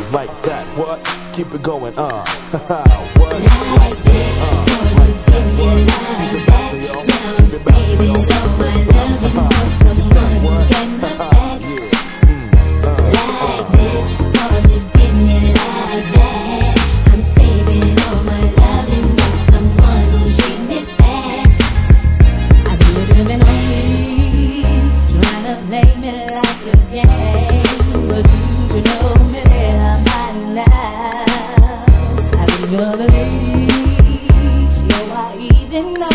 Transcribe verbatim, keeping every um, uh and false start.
like that. What? Keep it going, uh. What? Like this, uh. Like that. What? Keep it back, y'all. Keep it back, y'all. What? You're the lady, you are even